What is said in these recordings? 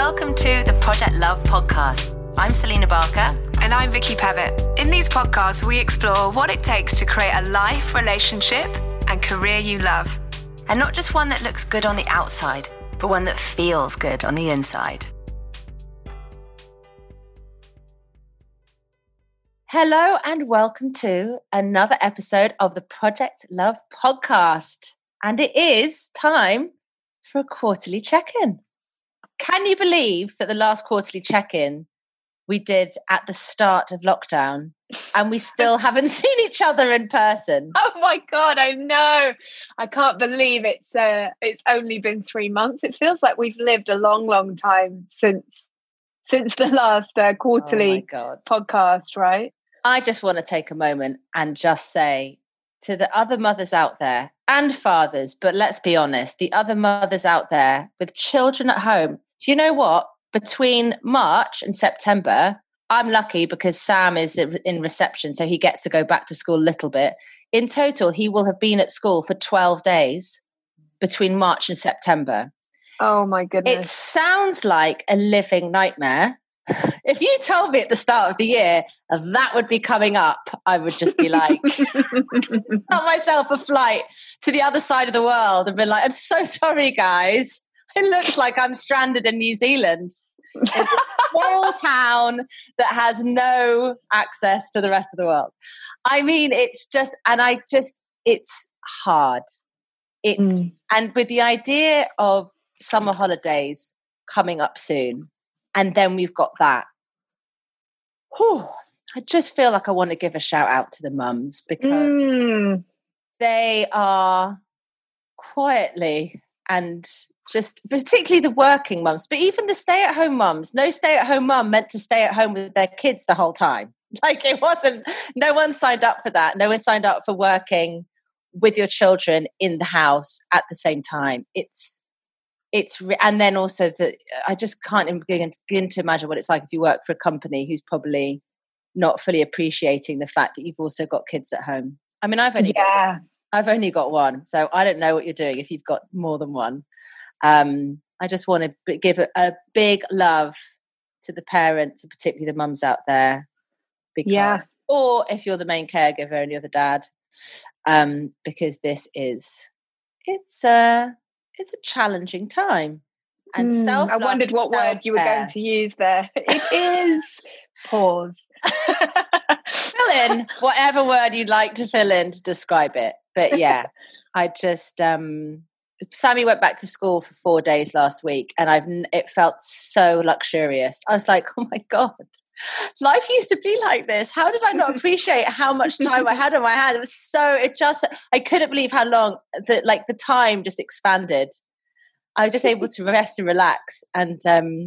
Welcome to the Project Love podcast. I'm Selena Barker. And I'm Vicky Pevitt. In these podcasts, we explore what it takes to create a life, relationship, and career you love. And not just one that looks good on the outside, but one that feels good on the inside. Hello and welcome to another episode of the Project Love podcast. And it is time for a quarterly check-in. Can you believe that the last quarterly check-in we did at the start of lockdown and we still haven't seen each other in person? Oh my God, I know. I can't believe it's only been 3 months. It feels like we've lived a long, long time since the last quarterly podcast, right? I just want to take a moment and just say to the other mothers out there and fathers, but let's be honest, the other mothers out there with children at home, do you know what? Between March and September, I'm lucky because Sam is in reception, so he gets to go back to school a little bit. In total, he will have been at school for 12 days between March and September. Oh my goodness. It sounds like a living nightmare. If you told me at the start of the year that would be coming up, I would just be like, got myself a flight to the other side of the world and be like, I'm so sorry, guys. It looks like I'm stranded in New Zealand, in a small town that has no access to the rest of the world. I mean, it's hard. And with the idea of summer holidays coming up soon, and then we've got that. I just feel like I want to give a shout out to the mums because they are quietly and just particularly the working mums, but even the stay-at-home mums. No stay-at-home mum meant to stay at home with their kids the whole time. Like it wasn't, no one signed up for that. No one signed up for working with your children in the house at the same time. And then also I just can't even begin to imagine what it's like if you work for a company who's probably not fully appreciating the fact that you've also got kids at home. I mean, I've only got one, so I don't know what you're doing if you've got more than one. I just want to give a big love to the parents, and particularly the mums out there. Or if you're the main caregiver and you're the dad, because it's a challenging time. And I wondered what word you were going to use there. It is pause. Fill in whatever word you'd like to fill in to describe it. But yeah, I just Sammy went back to school for 4 days last week, and it felt so luxurious. I was like, oh my God, life used to be like this. How did I not appreciate how much time I had on my hand? I couldn't believe how long the time just expanded. I was just able to rest and relax. And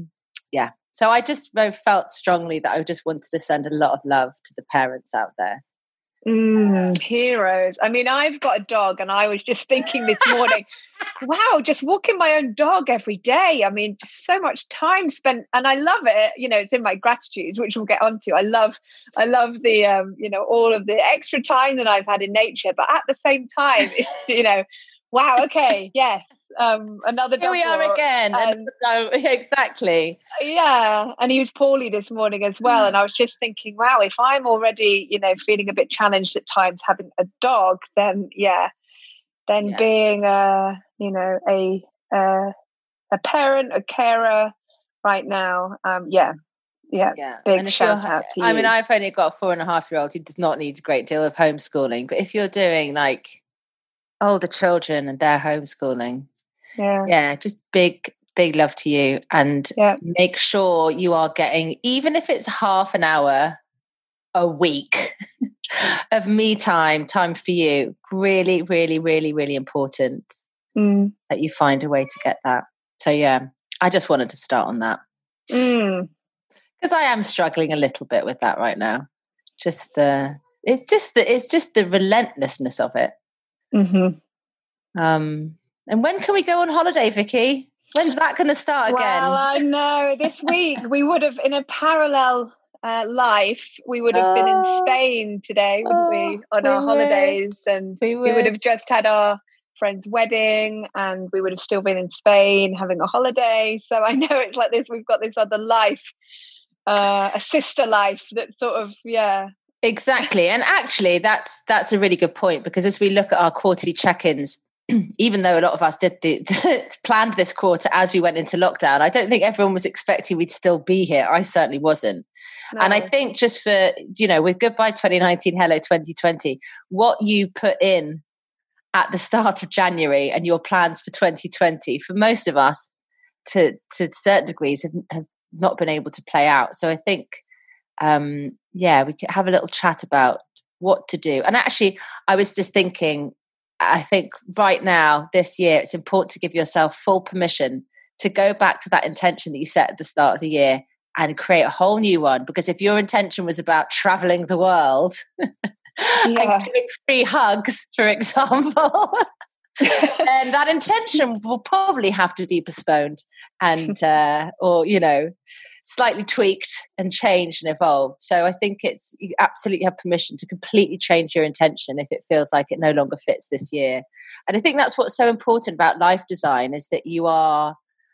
so I just felt strongly that I just wanted to send a lot of love to the parents out there. Heroes. I mean, I've got a dog, and I was just thinking this morning, wow, just walking my own dog every day. I mean, just so much time spent, and I love it. You know, it's in my gratitudes, which we'll get onto. I love the all of the extra time that I've had in nature, but at the same time, it's wow, okay, yes, another dog. Here we are again. Exactly. Yeah, and he was poorly this morning as well, and I was just thinking, wow, if I'm already, feeling a bit challenged at times having a dog, then being a parent, a carer right now, big shout out to you. I mean, I've only got a 4.5-year-old who does not need a great deal of homeschooling, but if you're doing like older children and their homeschooling, just big love to you, and make sure you are getting, even if it's half an hour a week of me time for you. Really, really, really, really important that you find a way to get that. So I just wanted to start on that because I am struggling a little bit with that right now. It's just the relentlessness of it. And when can we go on holiday, Vicky? When's that going to start again? Well, I know this week we would have, in a parallel life, we would have been in Spain today, wouldn't we, on our holidays, and we would have just had our friend's wedding, and we would have still been in Spain having a holiday. So I know it's like this, we've got this other life, a sister life that sort of, Exactly. And actually that's a really good point, because as we look at our quarterly check-ins, even though a lot of us did planned this quarter as we went into lockdown, I don't think everyone was expecting we'd still be here. I certainly wasn't. No. And I think just for, with Goodbye 2019, Hello 2020, what you put in at the start of January and your plans for 2020, for most of us to certain degrees have not been able to play out. So I think, we could have a little chat about what to do. And actually, I was just thinking, I think right now, this year, it's important to give yourself full permission to go back to that intention that you set at the start of the year and create a whole new one. Because if your intention was about traveling the world and giving free hugs, for example, then that intention will probably have to be postponed and, or, slightly tweaked and changed and evolved. So I think you absolutely have permission to completely change your intention if it feels like it no longer fits this year. And I think that's what's so important about life design, is that you are,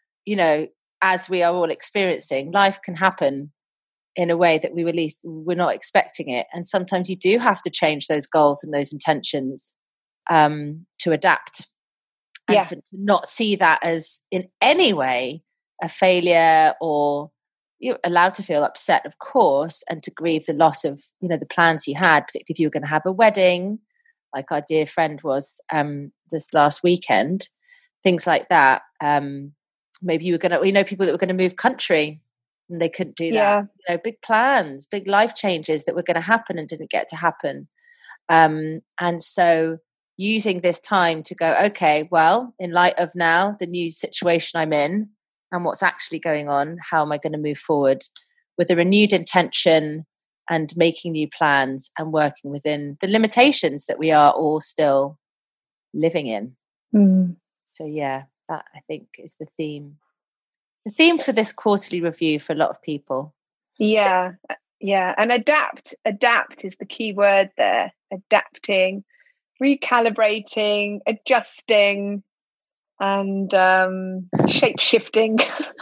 as we are all experiencing, life can happen in a way that we're not expecting it. And sometimes you do have to change those goals and those intentions to adapt. And to not see that as in any way a failure, or you're allowed to feel upset, of course, and to grieve the loss of, the plans you had, particularly if you were going to have a wedding, like our dear friend was this last weekend, things like that. Maybe you were going to, we know people that were going to move country and they couldn't do that. Big plans, big life changes that were going to happen and didn't get to happen. And so using this time to go, okay, well, in light of now the new situation I'm in, and what's actually going on, how am I going to move forward with a renewed intention and making new plans and working within the limitations that we are all still living in. So that I think is the theme for this quarterly review for a lot of people. And adapt is the key word there. Adapting, recalibrating, adjusting, and shape-shifting,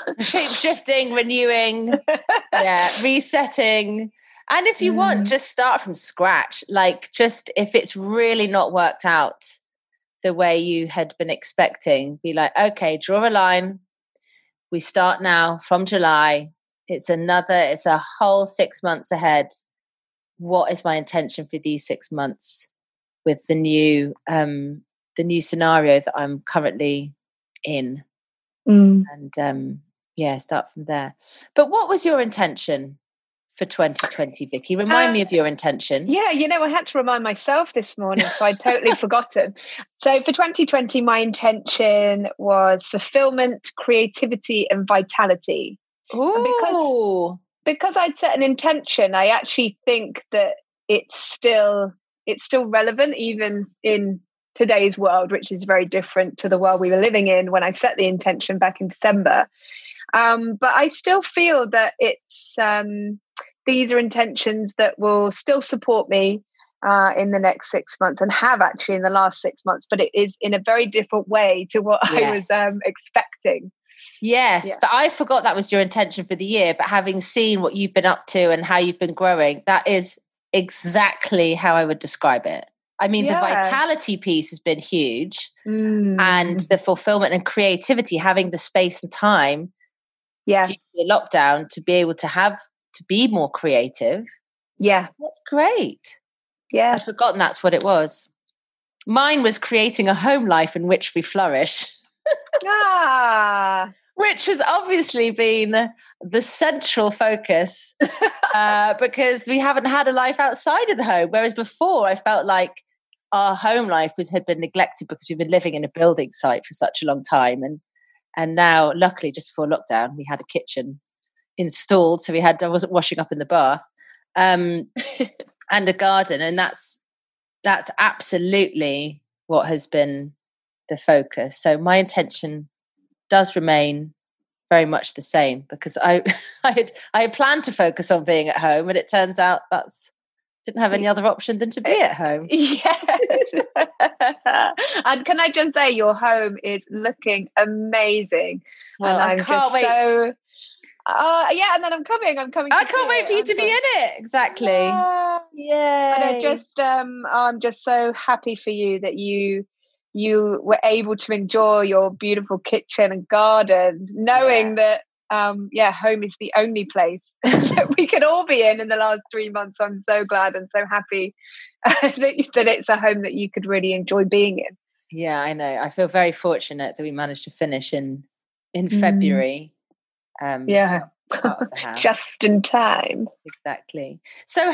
renewing, resetting. And if you want, just start from scratch. Like, just if it's really not worked out the way you had been expecting, be like, okay, draw a line. We start now from July. It's a whole 6 months ahead. What is my intention for these 6 months with the new scenario that I'm currently in? And start from there. But what was your intention for 2020, Vicky? Remind me of your intention. I had to remind myself this morning, so I'd totally forgotten. So for 2020, my intention was fulfillment, creativity, and vitality. Ooh. Because I'd set an intention, I actually think that it's still relevant even in today's world, which is very different to the world we were living in when I set the intention back in December. But I still feel that it's these are intentions that will still support me in the next 6 months, and have actually in the last 6 months, but it is in a very different way to what I was expecting. Yes, but I forgot that was your intention for the year. But having seen what you've been up to and how you've been growing, that is exactly how I would describe it. I mean, the vitality piece has been huge, and the fulfillment and creativity, having the space and time due to the lockdown to be able to be more creative. Yeah. That's great. Yeah. I'd forgotten that's what it was. Mine was creating a home life in which we flourish. Which has obviously been the central focus because we haven't had a life outside of the home. Whereas before I felt like our home life had been neglected because we've been living in a building site for such a long time. And now, luckily, just before lockdown, we had a kitchen installed. So I wasn't washing up in the bath and a garden. And that's absolutely what has been the focus. So my intention does remain very much the same, because I had planned to focus on being at home, and it turns out that's didn't have any other option than to be at home. Yes. And can I just say, your home is looking amazing. Well, and I can't wait. And then I'm coming. I can't wait for you to be in it. Exactly. Yeah. And I'm just so happy for you that you were able to enjoy your beautiful kitchen and garden, knowing that home is the only place that we can all be in the last 3 months. I'm so glad and so happy that it's a home that you could really enjoy being in. Yeah, I know. I feel very fortunate that we managed to finish in February. Just in time. Exactly. So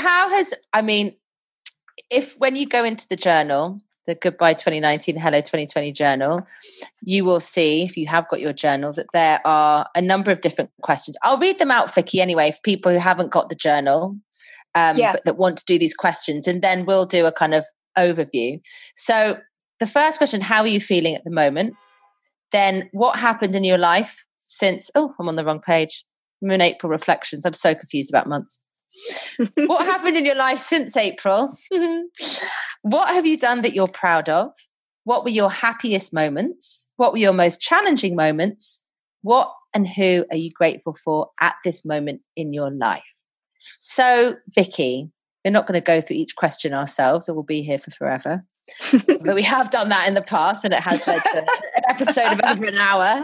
when you go into the journal, the Goodbye 2019, Hello 2020 journal, you will see, if you have got your journal, that there are a number of different questions. I'll read them out, Vicky, anyway, for people who haven't got the journal, but that want to do these questions, and then we'll do a kind of overview. So the first question, how are you feeling at the moment? Then what happened in your life since, I'm on the wrong page. I'm in April reflections. I'm so confused about months. What happened in your life since April? What have you done that you're proud of? What were your happiest moments? What were your most challenging moments? What and who are you grateful for at this moment in your life? So, Vicky, we're not going to go through each question ourselves, or we'll be here for forever. But we have done that in the past, and it has led to an episode of over an hour.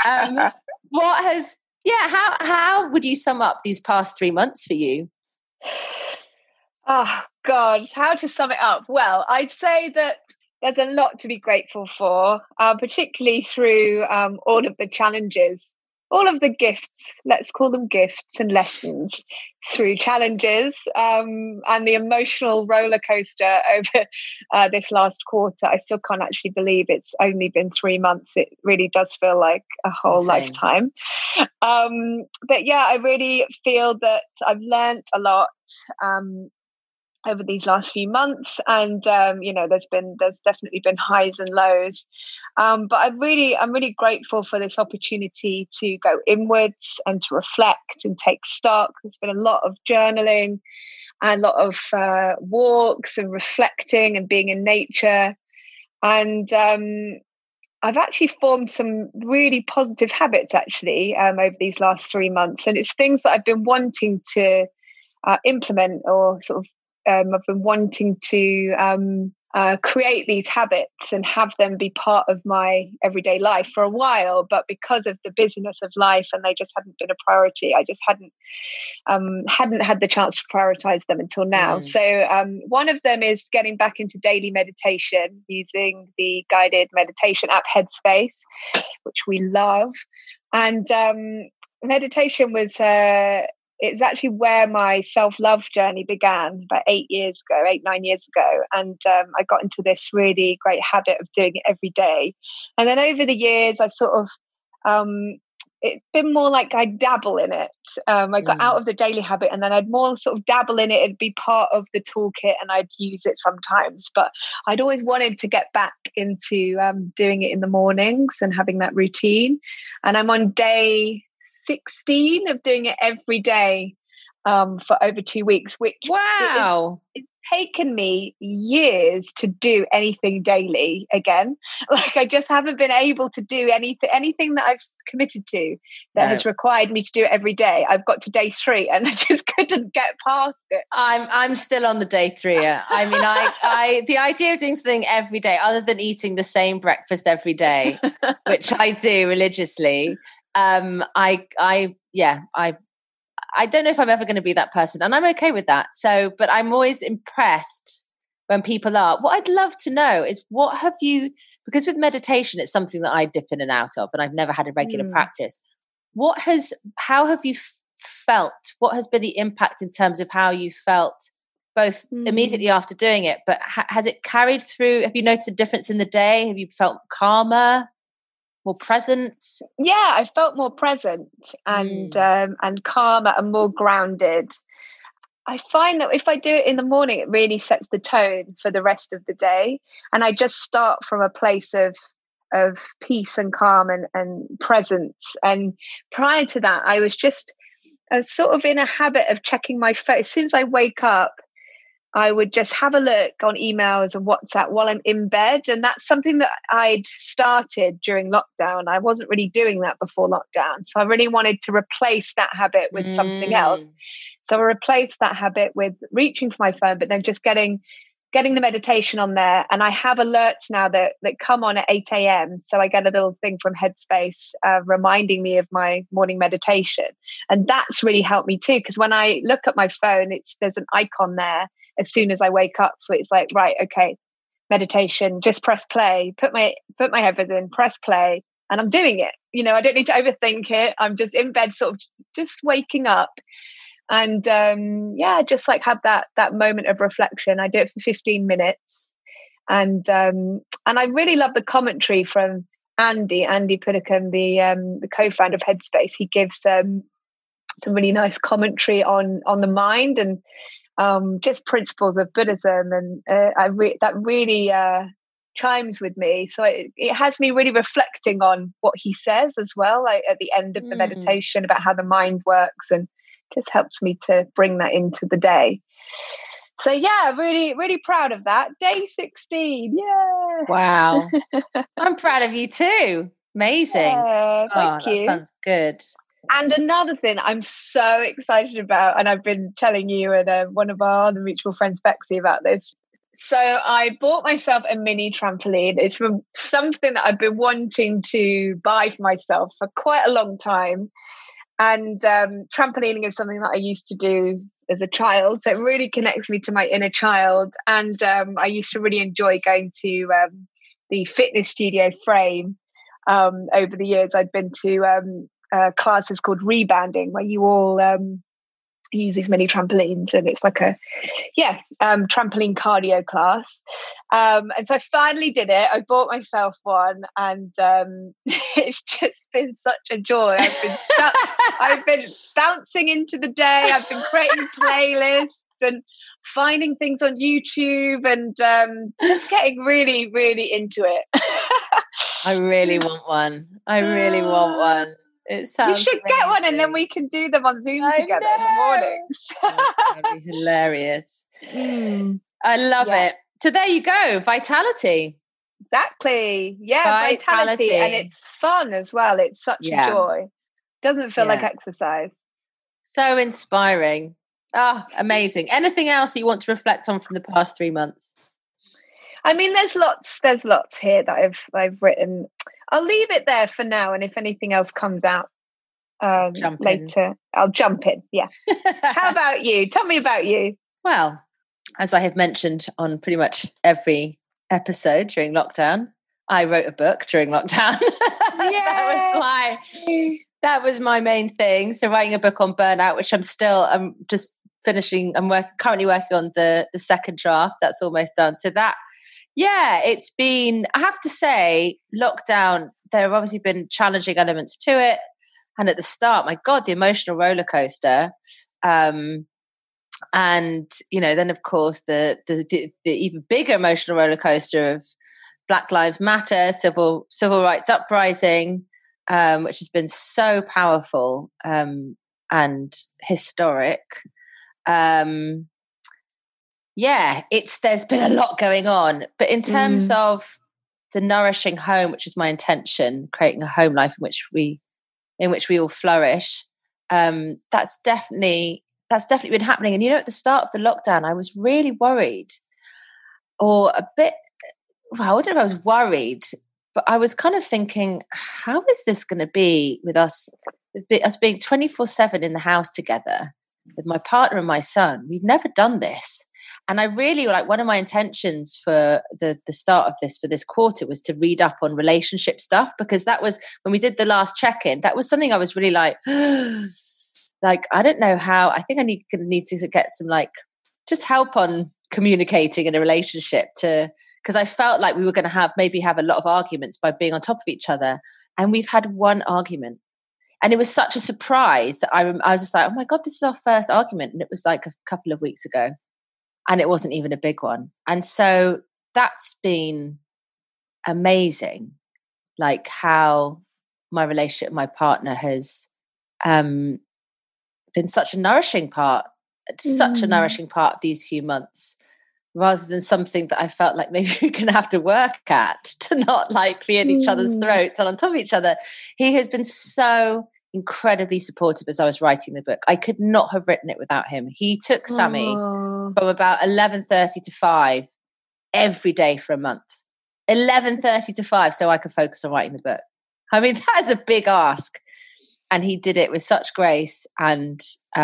How would you sum up these past 3 months for you? Oh, God, how to sum it up? Well, I'd say that there's a lot to be grateful for, particularly through all of the challenges, all of the gifts, let's call them gifts and lessons through challenges, and the emotional roller coaster over this last quarter. I still can't actually believe it's only been 3 months. It really does feel like a whole lifetime. But yeah, I really feel that I've learned a lot over these last few months, and there's definitely been highs and lows, but I'm really grateful for this opportunity to go inwards and to reflect and take stock. There's been a lot of journaling and a lot of walks and reflecting and being in nature, and I've actually formed some really positive habits over these last 3 months, and it's things that I've been wanting to implement, or sort of I've been wanting to create these habits and have them be part of my everyday life for a while, but because of the busyness of life and they just hadn't been a priority, I just hadn't had the chance to prioritize them until now. So one of them is getting back into daily meditation using the guided meditation app Headspace, which we love. And meditation was it's actually where my self-love journey began about 9 years ago. And I got into this really great habit of doing it every day. And then over the years, I've sort of, it's been more like I dabble in it. I got out of the daily habit, and then I'd more sort of dabble in it. It'd be part of the toolkit and I'd use it sometimes. But I'd always wanted to get back into doing it in the mornings and having that routine. And I'm on day 16 of doing it every day for over 2 weeks, which it's taken me years to do anything daily again. Like, I just haven't been able to do anything that I've committed to that has required me to do it every day. I've got to day 3 and I just couldn't get past it. I'm still on the day 3. I mean, I the idea of doing something every day other than eating the same breakfast every day, which I do religiously, I don't know if I'm ever going to be that person, and I'm okay with that. So, but I'm always impressed when people are. What I'd love to know is, what have you, because with meditation, it's something that I dip in and out of, and I've never had a regular practice. How have you felt? What has been the impact in terms of how you felt both immediately after doing it, but has it carried through? Have you noticed a difference in the day? Have you felt calmer? More present? Yeah, I felt more present and calmer and more grounded. I find that if I do it in the morning, it really sets the tone for the rest of the day. And I just start from a place of peace and calm and presence. And prior to that, I was sort of in a habit of checking my phone. As soon as I wake up, I would just have a look on emails and WhatsApp while I'm in bed. And that's something that I'd started during lockdown. I wasn't really doing that before lockdown. So I really wanted to replace that habit with something else. So I replaced that habit with reaching for my phone, but then just getting the meditation on there. And I have alerts now that come on at 8 a.m. So I get a little thing from Headspace reminding me of my morning meditation. And that's really helped me too, because when I look at my phone, there's an icon there as soon as I wake up. So it's like, right, okay, meditation, just press play, put my headphones in, press play, and I'm doing it. I don't need to overthink it. I'm just in bed, sort of just waking up. And just like have that moment of reflection. I do it for 15 minutes. And I really love the commentary from Andy Puddicombe, the co-founder of Headspace. He gives some really nice commentary on the mind and just principles of Buddhism, and that really chimes with me. So it has me really reflecting on what he says as well, like at the end of the meditation, about how the mind works, and just helps me to bring that into the day. So yeah, really, really proud of that. Day 16, yeah. Wow, I'm proud of you too. Amazing. Thank you. That sounds good. And another thing I'm so excited about, and I've been telling you and one of our other mutual friends, Bexy, about this. So I bought myself a mini trampoline. It's something that I've been wanting to buy for myself for quite a long time. And trampolining is something that I used to do as a child. So it really connects me to my inner child. And I used to really enjoy going to the fitness studio Frame. Over the years, I'd been to classes called Rebanding, where you all use these mini trampolines, and it's like a trampoline cardio class. And so I finally did it. I bought myself one, and it's just been such a joy. I've been bouncing into the day. I've been creating playlists and finding things on YouTube, and just getting really, really into it. I really want one. It sounds you should amazing. Get one, and then we can do them on Zoom together in the mornings. That'd be hilarious. I love it. So there you go, Vitality. Exactly. Yeah, Vitality. And it's fun as well. It's such a joy. Doesn't feel like exercise. So inspiring. Amazing. Anything else that you want to reflect on from the past 3 months? I mean, there's lots here that I've written. I'll leave it there for now, and if anything else comes out later, I'll jump in. Yeah. How about you? Tell me about you. Well, as I have mentioned on pretty much every episode during lockdown, I wrote a book during lockdown. That was my main thing. So writing a book on burnout, which I'm just finishing. I'm currently working on the second draft. That's almost done. So that. Yeah, it's been, I have to say, lockdown, there have obviously been challenging elements to it. And at the start, my God, the emotional roller coaster. And, then of course, the even bigger emotional roller coaster of Black Lives Matter, civil rights uprising, which has been so powerful and historic. There's been a lot going on, but in terms of the nourishing home, which is my intention, creating a home life in which we all flourish, that's definitely been happening. And at the start of the lockdown, I was really worried, or a bit. Well, I don't know if I was worried, but I was kind of thinking, how is this going to be with us being 24/7 in the house together with my partner and my son? We've never done this. And I really, one of my intentions for the start of this, for this quarter, was to read up on relationship stuff, because that was, when we did the last check-in, that was something I was really I don't know how, I think I need to get some just help on communicating in a relationship, because I felt like we were going to have a lot of arguments by being on top of each other. And we've had one argument. And it was such a surprise that I was just like, oh my God, this is our first argument. And it was a couple of weeks ago. And it wasn't even a big one. And so that's been amazing, how my relationship with my partner has been such a nourishing part of these few months. rather than something that I felt like maybe we're going to have to work at to not like be in each other's throats and on top of each other. He has been so incredibly supportive as I was writing the book. I could not have written it without him. He took Sammy from about 11:30 to 5 every day for a month. 11:30 to 5 so I could focus on writing the book. I mean, that is a big ask. And he did it with such grace. And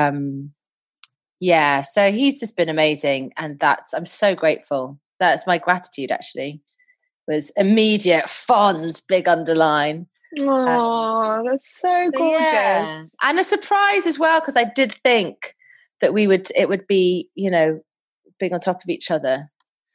so he's just been amazing. And I'm so grateful. That's my gratitude, actually, was immediate, Fonz, big underline. Oh, that's so gorgeous. Yeah. And a surprise as well, because I did think that it would be, you know, being on top of each other.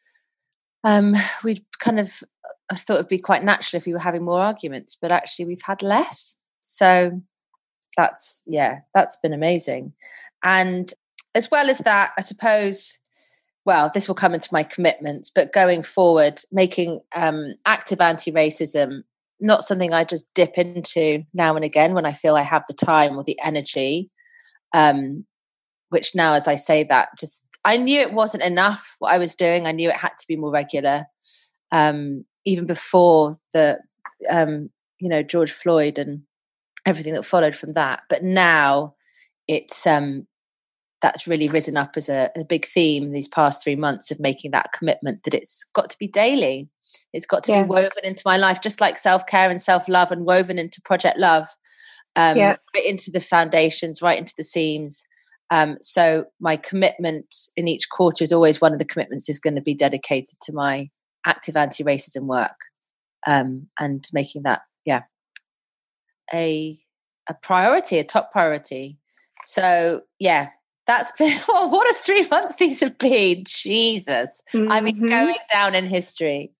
We'd I thought it'd be quite natural if we were having more arguments, but actually we've had less. So that's been amazing. And as well as that, I suppose, well, this will come into my commitments, but going forward, making active anti-racism not something I just dip into now and again when I feel I have the time or the energy, which now, as I say that, just I knew it wasn't enough what I was doing. I knew it had to be more regular, even before the, George Floyd and everything that followed from that. But now it's that's really risen up as a big theme these past 3 months of making that commitment that it's got to be daily. It's got to be woven into my life, just like self-care and self-love, and woven into Project Love, right into the foundations, right into the seams. So my commitment in each quarter is always one of the commitments is going to be dedicated to my active anti-racism work, and making that, a priority, a top priority. So, that's been, what a 3 months these have been. Jesus. Mm-hmm. I mean, going down in history.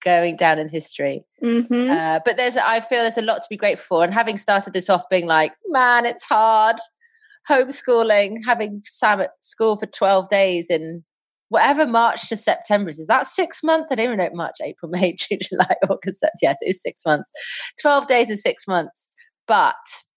Mm-hmm. But I feel there's a lot to be grateful for. And having started this off being like, man, it's hard. Homeschooling, having Sam at school for 12 days in whatever March to September is that 6 months? I don't even know March, April, May, June, July, August. Yes, it is 6 months. 12 days is 6 months. But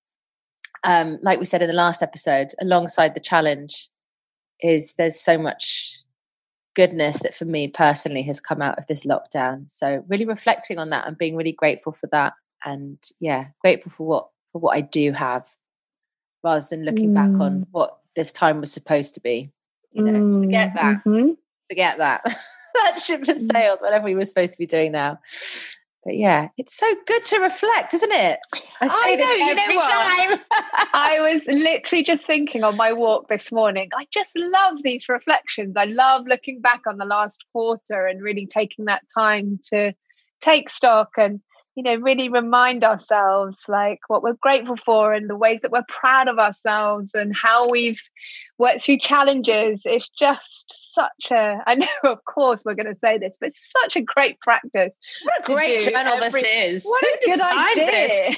like we said in the last episode, alongside the challenge, there's so much goodness that for me personally has come out of this lockdown. So really reflecting on that and being really grateful for that, and grateful for what I do have, rather than looking back on what this time was supposed to be. Forget that. Mm-hmm. Forget that. That ship has sailed, whatever we were supposed to be doing now. But it's so good to reflect, isn't it? I say this every time. I was literally just thinking on my walk this morning, I just love these reflections. I love looking back on the last quarter and really taking that time to take stock and, really remind ourselves like what we're grateful for and the ways that we're proud of ourselves and how we've worked through challenges. It's just I know of course we're going to say this, but it's such a great practice. What a great journal this is. What a good idea.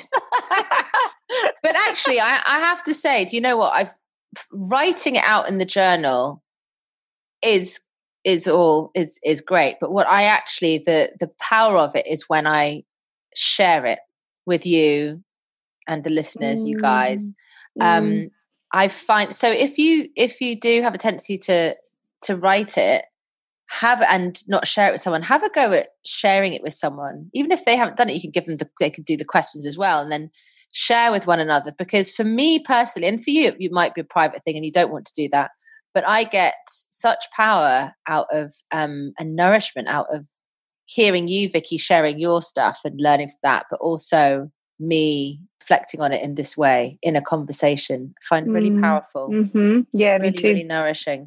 But actually I have to say, do you know what? Writing it out in the journal is great. But what I actually, the power of it is when I share it with you and the listeners, you guys. I find, so if you do have a tendency to write it, and not share it with someone, have a go at sharing it with someone. Even if they haven't done it, you can give them they could do the questions as well, and then share with one another. Because for me personally, and for you, it might be a private thing and you don't want to do that, but I get such power out of and nourishment out of hearing you, Vicky, sharing your stuff and learning from that, but also me reflecting on it in this way in a conversation. I find it really powerful. Mm-hmm. Yeah, really, me too. Really nourishing.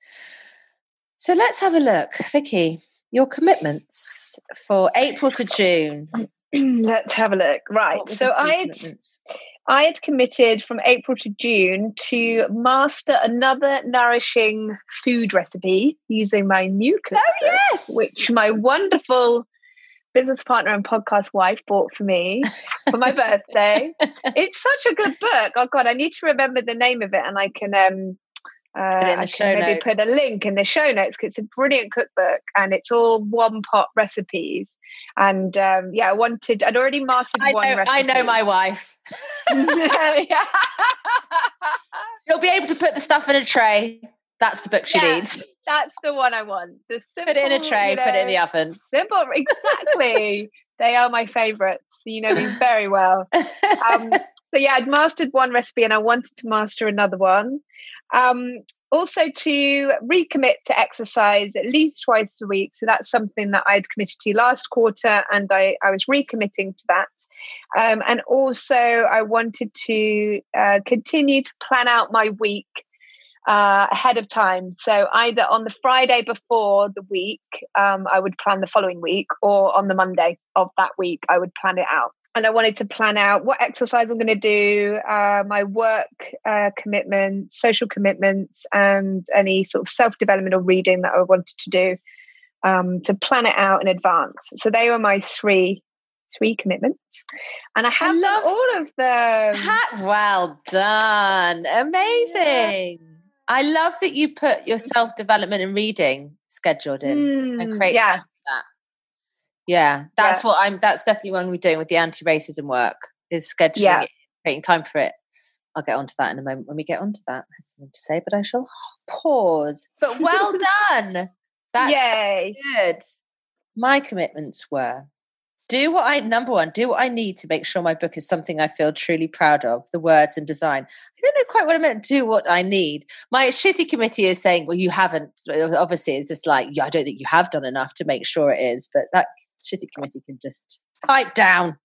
So let's have a look, Vicky. Your commitments for April to June. Let's have a look. Right. So I had committed from April to June to master another nourishing food recipe using my new cookbook, which my wonderful business partner and podcast wife bought for me for my birthday. It's such a good book. Oh God, I need to remember the name of it, and I can maybe put a link in the show notes, because it's a brilliant cookbook and it's all one pot recipes. And I'd already mastered one recipe. I know my wife. You'll be able to put the stuff in a tray. That's the book she needs. That's the one I want. The simple, put it in a tray, put it in the oven. Simple, exactly. They are my favourites. You know me very well. So yeah, I'd mastered one recipe and I wanted to master another one. Also to recommit to exercise at least twice a week. So that's something that I'd committed to last quarter, and I was recommitting to that. And also I wanted to continue to plan out my week ahead of time. So either on the Friday before the week, I would plan the following week, or on the Monday of that week, I would plan it out. And I wanted to plan out what exercise I'm going to do, my work commitments, social commitments, and any sort of self-development or reading that I wanted to do, to plan it out in advance. So they were my three commitments. And I have done all of them. Well done. Amazing. Yeah. I love that you put your self-development and reading scheduled in and create time for that. Yeah, that's definitely what we're doing with the anti-racism work, is scheduling it, creating time for it. I'll get onto that in a moment when we get onto that. I had something to say, but I shall pause. But well done. That's so good. My commitments were do what I need to make sure my book is something I feel truly proud of, the words and design. I don't know quite what I meant, do what I need. My shitty committee is saying, well, you haven't. Obviously, it's just like, I don't think you have done enough to make sure it is. But that shitty committee can just pipe down.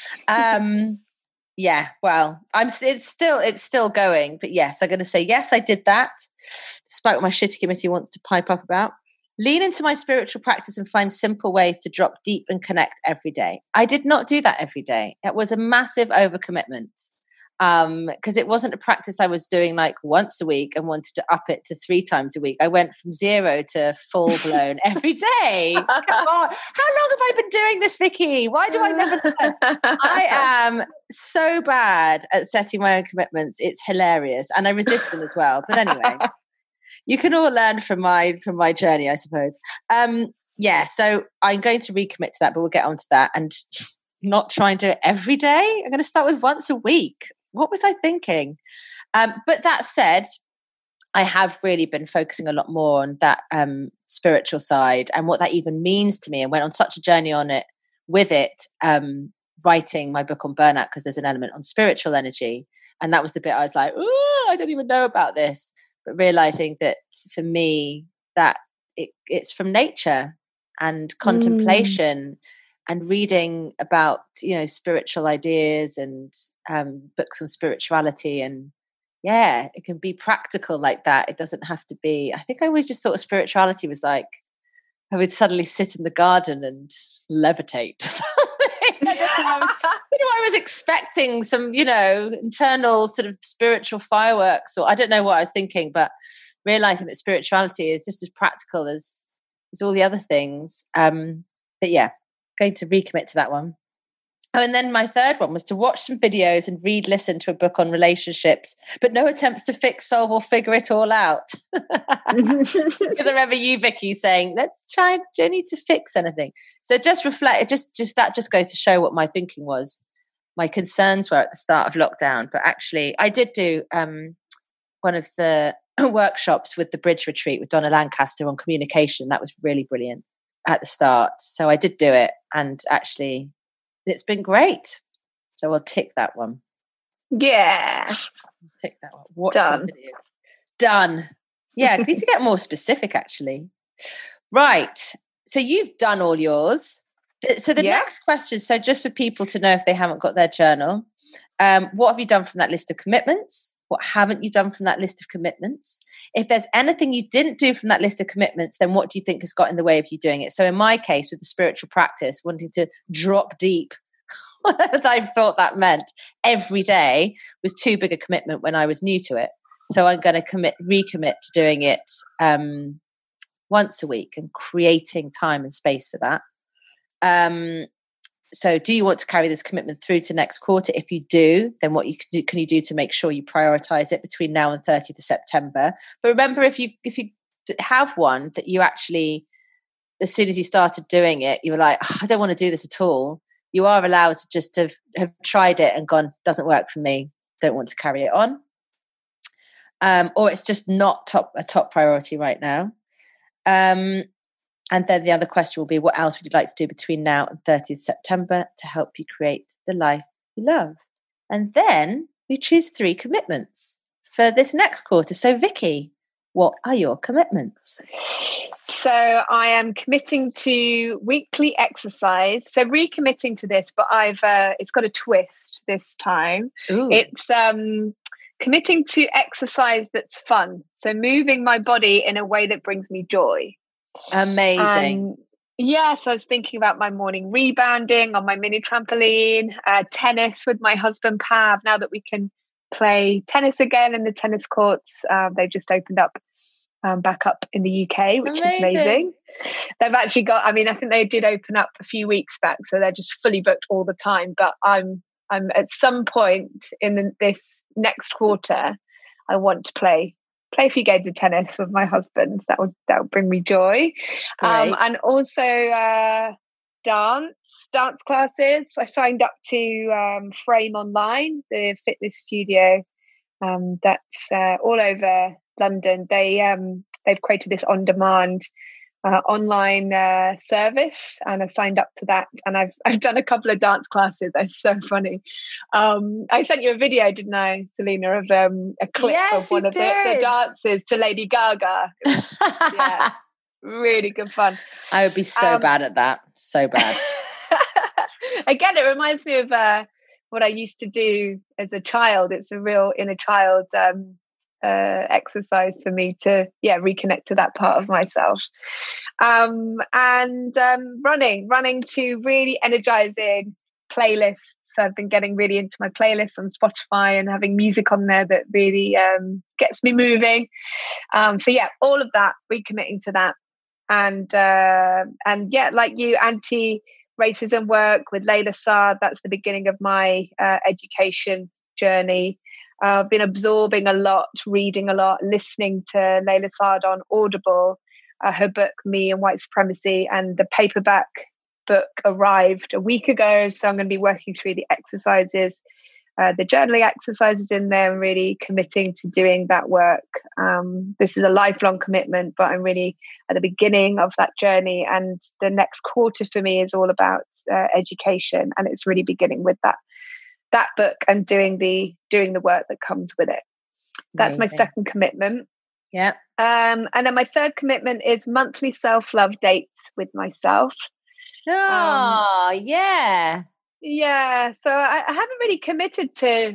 Yeah, well, it's still going. But yes, I'm going to say, yes, I did that, despite what my shitty committee wants to pipe up about. Lean into my spiritual practice and find simple ways to drop deep and connect every day. I did not do that every day. It was a massive overcommitment because it wasn't a practice I was doing like once a week and wanted to up it to 3 times a week. I went from 0 to full blown every day. Come on. How long have I been doing this, Vicky? Why do I never learn? I am so bad at setting my own commitments. It's hilarious. And I resist them as well. But anyway. You can all learn from my journey, I suppose. So I'm going to recommit to that, but we'll get onto that. And not try and do it every day. I'm going to start with once a week. What was I thinking? But that said, I have really been focusing a lot more on that spiritual side and what that even means to me, and went on such a journey on it with it, writing my book on burnout, because there's an element on spiritual energy. And that was the bit I was like, oh, I don't even know about this. But realizing that for me, that it's from nature and contemplation and reading about, spiritual ideas and books on spirituality. And yeah, it can be practical like that. It doesn't have to be. I think I always just thought spirituality was like, I would suddenly sit in the garden and levitate. I was expecting some, internal sort of spiritual fireworks, or I don't know what I was thinking, but realizing that spirituality is just as practical as all the other things. But yeah, going to recommit to that one. Oh, and then my third one was to watch some videos and listen to a book on relationships, but no attempts to fix, solve, or figure it all out. Because I remember you, Vicky, saying, let's try, don't need to fix anything. So just reflect, that just goes to show what my thinking was. My concerns were at the start of lockdown, but actually I did do one of the workshops with the Bridge Retreat with Donna Lancaster on communication. That was really brilliant at the start. So I did do it, and actually it's been great. So I'll tick that one. Yeah. Tick that one. Watch some video. Done. Yeah, I need to get more specific, actually. Right. So you've done all yours. So the next question, so just for people to know if they haven't got their journal, what have you done from that list of commitments? What haven't you done from that list of commitments? If there's anything you didn't do from that list of commitments, then what do you think has got in the way of you doing it? So in my case, with the spiritual practice, wanting to drop deep, whatever I thought that meant, every day was too big a commitment when I was new to it. So I'm going to recommit to doing it once a week and creating time and space for that. So do you want to carry this commitment through to next quarter? If you do, then what can you do to make sure you prioritize it between now and 30th of September? But remember, if you have one that you actually, as soon as you started doing it, you were like, I don't want to do this at all. You are allowed to just have tried it and gone, doesn't work for me, don't want to carry it on. or it's just not a top priority right now. And then the other question will be, what else would you like to do between now and 30th September to help you create the life you love? And then we choose 3 commitments for this next quarter. So Vicky, what are your commitments? So I am committing to weekly exercise. So recommitting to this, but it's got a twist this time. Ooh. It's committing to exercise that's fun. So moving my body in a way that brings me joy. Amazing. Yes, I was thinking about my morning rebounding on my mini trampoline, tennis with my husband Pav. Now that we can play tennis again in the tennis courts, they've just opened up back up in the UK, which is amazing. They've actually got, I think they did open up a few weeks back, so they're just fully booked all the time. But I'm at some point in this next quarter, I want to play a few games of tennis with my husband. That would bring me joy. And also dance classes. I signed up to Frame Online, the fitness studio that's all over London. They've created this on-demand online service, and I signed up to that, and I've done a couple of dance classes. They're so funny. I sent you a video, didn't I, Selena, of a clip of one of the dances to Lady Gaga. Yeah, really good fun. I would be so bad at that. So bad. Again, it reminds me of what I used to do as a child. It's a real inner child exercise for me to reconnect to that part of myself. And running to really energizing playlists. I've been getting really into my playlists on Spotify and having music on there that really gets me moving. So all of that, recommitting to that. And like you, anti-racism work with Layla Saad. That's the beginning of my education journey. I've been absorbing a lot, reading a lot, listening to Layla Saad on Audible, her book, Me and White Supremacy, and the paperback book arrived a week ago. So I'm going to be working through the exercises, the journaling exercises in there, and really committing to doing that work. This is a lifelong commitment, but I'm really at the beginning of that journey. And the next quarter for me is all about education. And it's really beginning with that book and doing the work that comes with it. That's my second commitment. Yeah. And then my third commitment is monthly self-love dates with myself. Oh, yeah. Yeah. So I haven't really committed to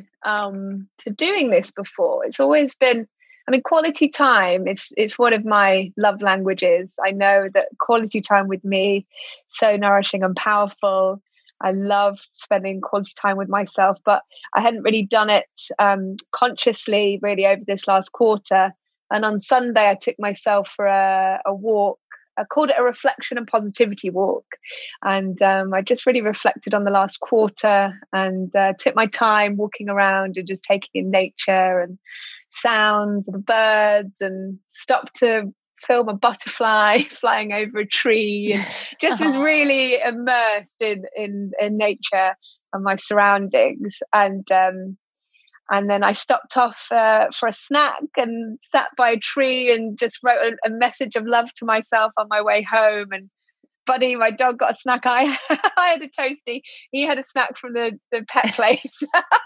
doing this before. It's always been, quality time. It's one of my love languages. I know that quality time with me, so nourishing and powerful. I love spending quality time with myself, but I hadn't really done it consciously really over this last quarter. And on Sunday, I took myself for a walk. I called it a reflection and positivity walk. And I just really reflected on the last quarter and took my time walking around and just taking in nature and sounds of the birds, and stopped to film a butterfly flying over a tree, and just was really immersed in nature and my surroundings. And then I stopped off for a snack and sat by a tree and just wrote a message of love to myself on my way home. And Buddy, my dog, got a snack. I had a toasty. He had a snack from the pet place.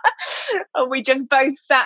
And we just both sat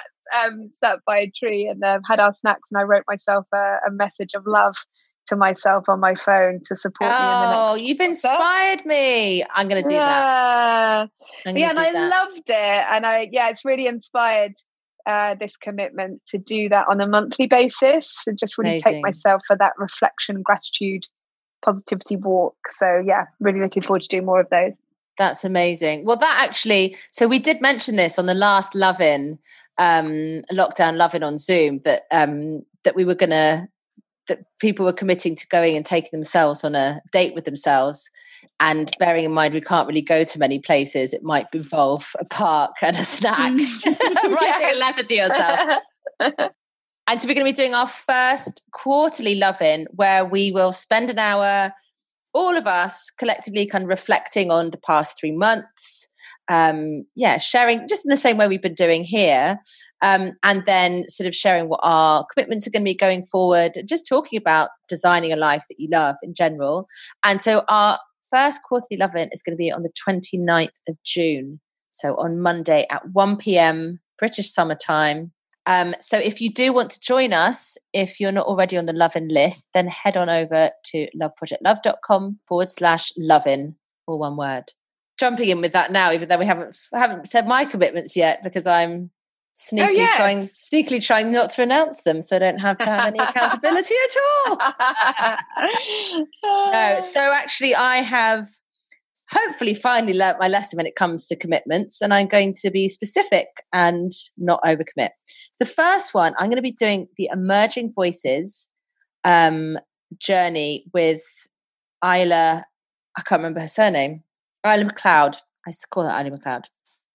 by a tree and had our snacks. And I wrote myself a message of love to myself on my phone to support me in the next. Oh, you've inspired me. I'm going to do that. And I loved it. And it's really inspired this commitment to do that on a monthly basis and just really take myself for that reflection, gratitude, positivity walk. So really looking forward to doing more of those. That's amazing. Well, that actually, so we did mention this on the last Lovin', lockdown Lovin' on Zoom, that we were that people were committing to going and taking themselves on a date with themselves. And bearing in mind, we can't really go to many places. It might involve a park and a snack, writing a letter to yourself. And so we're going to be doing our first quarterly Lovin', where we will spend an hour, all of us collectively kind of reflecting on the past 3 months, sharing just in the same way we've been doing here, and then sort of sharing what our commitments are going to be going forward, just talking about designing a life that you love in general. And so our first quarterly Love In is going to be on the 29th of June, so on Monday at 1 p.m. British summertime. So if you do want to join us, if you're not already on the Love In list, then head on over to loveprojectlove.com/lovin, all one word. Jumping in with that now, even though we haven't said my commitments yet, because I'm sneakily trying not to announce them, so I don't have to have any accountability at all. No, so actually I have hopefully finally learnt my lesson when it comes to commitments, and I'm going to be specific and not overcommit. The first one, I'm going to be doing the Emerging Voices journey with Isla, I can't remember her surname, Isla McLeod. I call her Isla McLeod.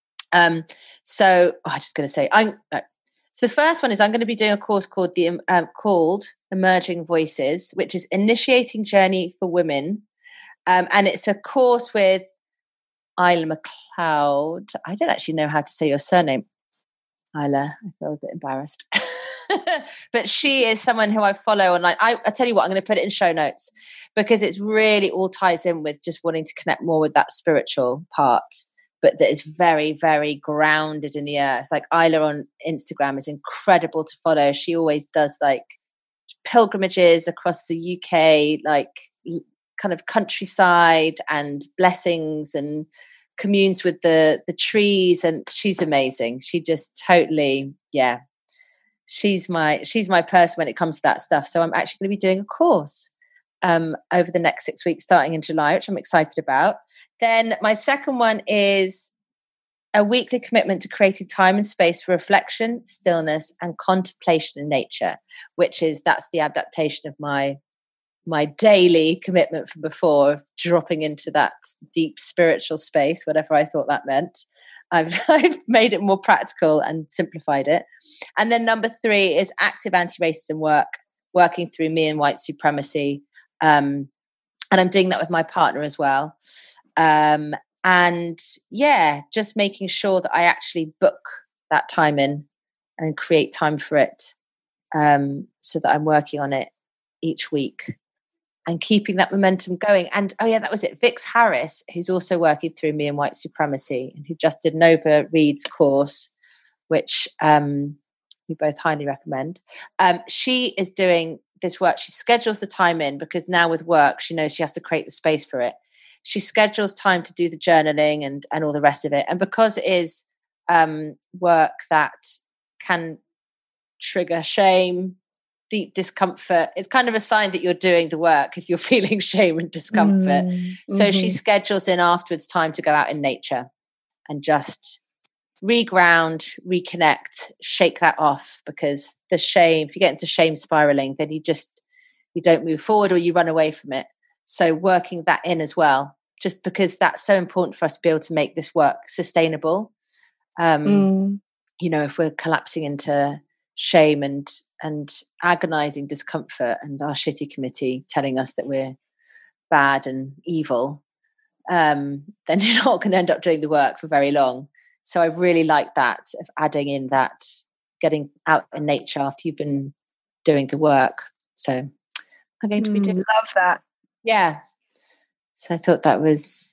So the first one is I'm going to be doing a course called called Emerging Voices, which is Initiating Journey for Women. And it's a course with Isla McLeod. I don't actually know how to say your surname, Isla. I feel a bit embarrassed. But she is someone who I follow online. I tell you what, I'm going to put it in show notes because it's really all ties in with just wanting to connect more with that spiritual part, but that is very, very grounded in the earth. Like Isla on Instagram is incredible to follow. She always does like pilgrimages across the UK, like kind of countryside and blessings, and communes with the trees, and she's amazing. She just totally, she's my person when it comes to that stuff. So I'm actually going to be doing a course over the next 6 weeks starting in July, which I'm excited about. Then my second one is a weekly commitment to creating time and space for reflection, stillness, and contemplation in nature, that's the adaptation of my daily commitment from before, of dropping into that deep spiritual space, whatever I thought that meant. I've made it more practical and simplified it. And then number 3 is active anti-racism work, working through me and white supremacy. And I'm doing that with my partner as well. Just making sure that I actually book that time in and create time for it, so that I'm working on it each week and keeping that momentum going. And that was it. Vix Harris, who's also working through me and white supremacy, and who just did Nova Reed's course, which we both highly recommend. She is doing this work. She schedules the time in because now with work, she knows she has to create the space for it. She schedules time to do the journaling and all the rest of it. And because it is work that can trigger shame, deep discomfort, it's kind of a sign that you're doing the work if you're feeling shame and discomfort. So she schedules in afterwards time to go out in nature and just reground, reconnect, shake that off, because the shame, if you get into shame spiraling, then you don't move forward or you run away from it. So working that in as well, just because that's so important for us to be able to make this work sustainable. If we're collapsing into shame and agonizing discomfort and our shitty committee telling us that we're bad and evil, then you're not going to end up doing the work for very long. So I really like that, of adding in that getting out in nature after you've been doing the work. So I'm going to be doing love that. Yeah. So I thought that was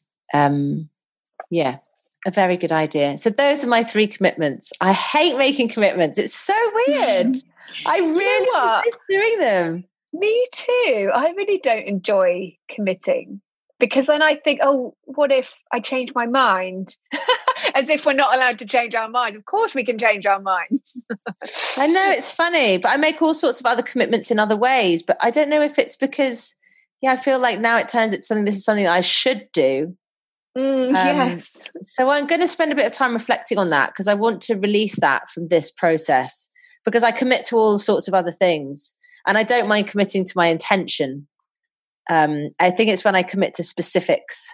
a very good idea. So those are my 3 commitments. I hate making commitments. It's so weird. I really miss doing them. Me too. I really don't enjoy committing, because then I think, what if I change my mind? As if we're not allowed to change our mind. Of course we can change our minds. I know, it's funny, but I make all sorts of other commitments in other ways. But I don't know if it's because, I feel like now it turns it's something, this is something that I should do. Yes. So I'm going to spend a bit of time reflecting on that, because I want to release that from this process, because I commit to all sorts of other things and I don't mind committing to my intention. I think it's when I commit to specifics.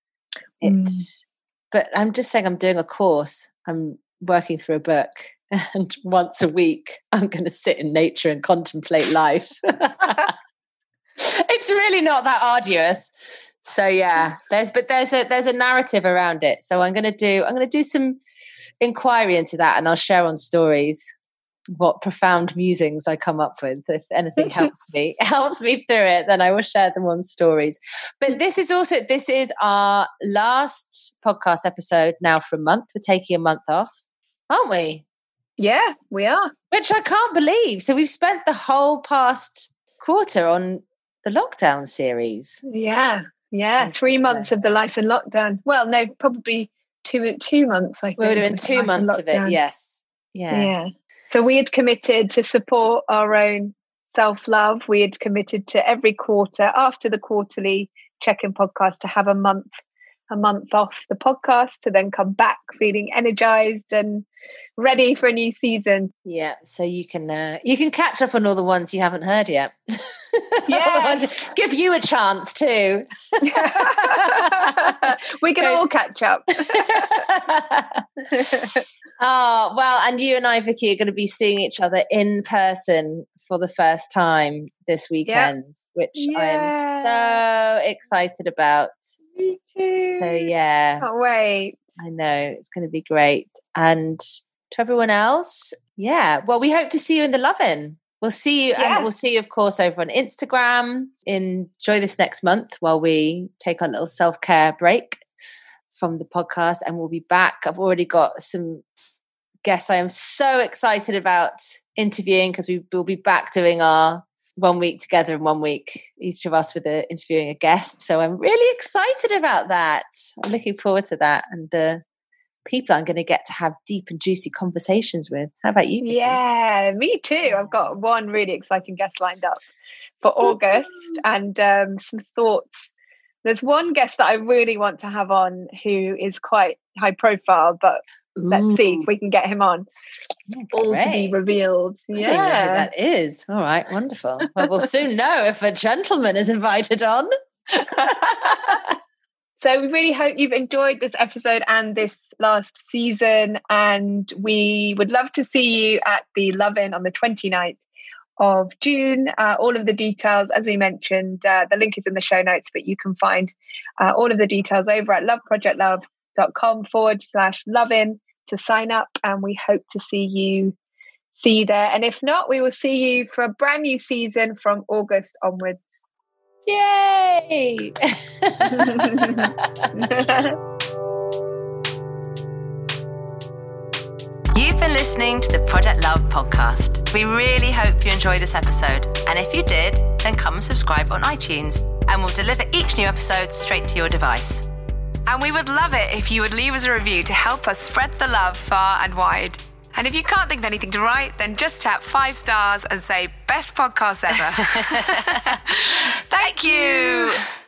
But I'm just saying, I'm doing a course, I'm working through a book, and once a week I'm going to sit in nature and contemplate life. It's really not that arduous. So yeah, there's a narrative around it. So I'm gonna do some inquiry into that, and I'll share on stories what profound musings I come up with. If anything helps me through it, then I will share them on stories. But this is our last podcast episode now for a month. We're taking a month off, aren't we? Yeah, we are. Which I can't believe. So we've spent the whole past quarter on the lockdown series. Yeah. 3 months of the life in lockdown. Well, no, probably two months, I think. It would have been 2 months of it, yes. Yeah. So we had committed to support our own self-love. We had committed to every quarter, after the quarterly check-in podcast, to have a month off the podcast, to then come back feeling energized and ready for a new season. Yeah, so you can catch up on all the ones you haven't heard yet. Yeah, give you a chance too. We can all catch up. Oh, well, and you and I, Vicky, are going to be seeing each other in person for the first time this weekend, which I am so excited about. Me too. So yeah, can't wait. I know, it's going to be great. And to everyone else, well, we hope to see you in the Love-In. We'll see you, and we'll see you, of course, over on Instagram. Enjoy this next month while we take our little self-care break from the podcast, and we'll be back. I've already got some guests I am so excited about interviewing, because we will be back doing our 1 week together and 1 week each of us with interviewing a guest. So I'm really excited about that. I'm looking forward to that, and the people I'm going to get to have deep and juicy conversations with. How about you, Vicky? Yeah, me too. I've got one really exciting guest lined up for August, and some thoughts. There's one guest that I really want to have on who is quite high profile, but let's see if we can get him on. All to be revealed. I don't know who that is. All right, wonderful. Well, we'll soon know if a gentleman is invited on. So we really hope you've enjoyed this episode and this last season, and we would love to see you at the Love-In on the 29th of June. All of the details, as we mentioned, the link is in the show notes, but you can find all of the details over at loveprojectlove.com/Love-In to sign up, and we hope to see you there. And if not, we will see you for a brand new season from August onwards. Yay! You've been listening to the Project Love podcast. We really hope you enjoyed this episode. And if you did, then come and subscribe on iTunes, and we'll deliver each new episode straight to your device. And we would love it if you would leave us a review to help us spread the love far and wide. And if you can't think of anything to write, then just tap 5 stars and say, best podcast ever. Thank you.